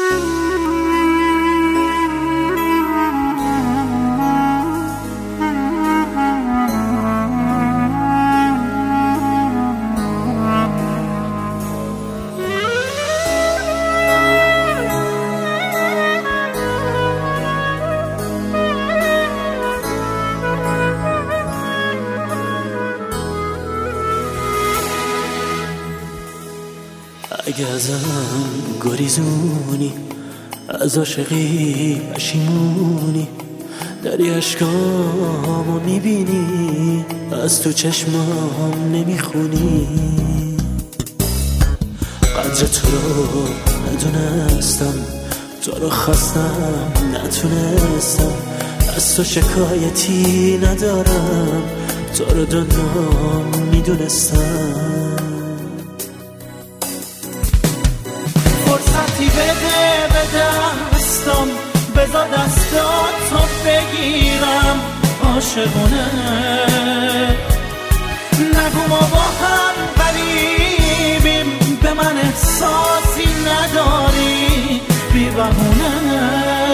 اگه ازم گریزونی، از عاشقی پشیمونی، داری اشکامو میبینی، از تو چشمام نمیخونی. قدر تو رو ندونستم، تو رو خواستم نتونستم، از تو شکایتی ندارم، تو رو دنیا میدونستم. فرصتی بده به دستم، بذار دستاتو بگیرم عاشقونه. نگو ما با هم غریبیم، به من احساسی نداری بی بهونه.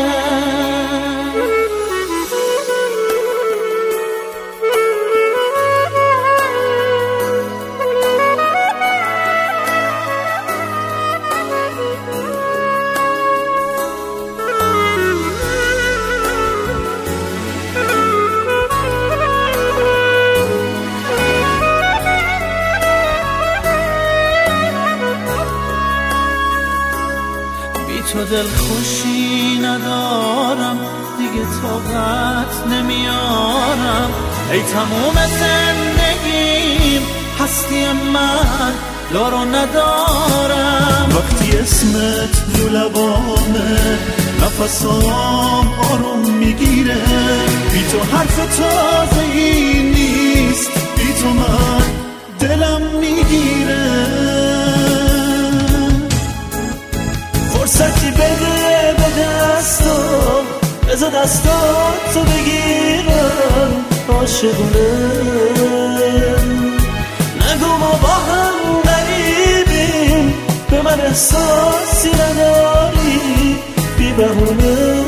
تو دل خوشی ندارم دیگه، طاقت نمیارم. ای تموم زندگیم هستی من دارو ندارم. وقتی اسمت رو لبامه نفسام آروم میگیره، بی تو حرف تازه‌ای نیست، بی تو من دلم میگیره. فرصتی بده به دستم، بذار دستاتو بگیرم عاشقونه. نگو ما با هم غریبیم، به من احساسی نداری بی بهونه.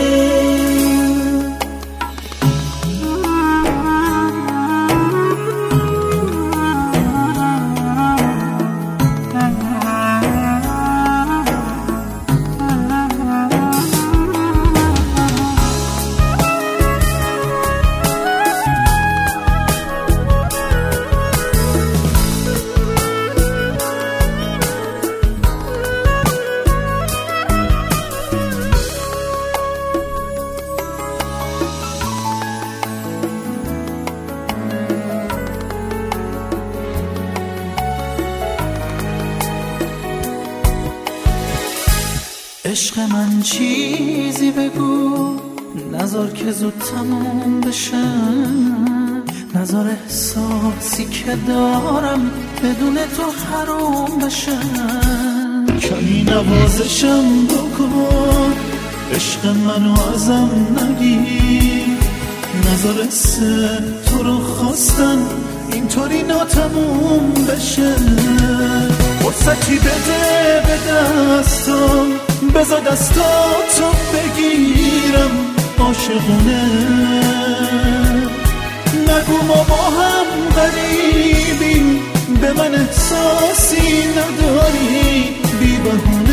عشق من چیزی بگو، نذار که زود تموم بشه، نذار احساسی که دارم بدون تو حروم بشه. کمی نوازشم بکن، عشق منو ازم نگیر، نذار تو رو خواستن اینطوری ناتموم بشه. فرصتی بده به دستم، بذار دستاتو بگیرم عاشقونه. نگو ما با هم غریبیم، به من احساسی نداری بی بهونه.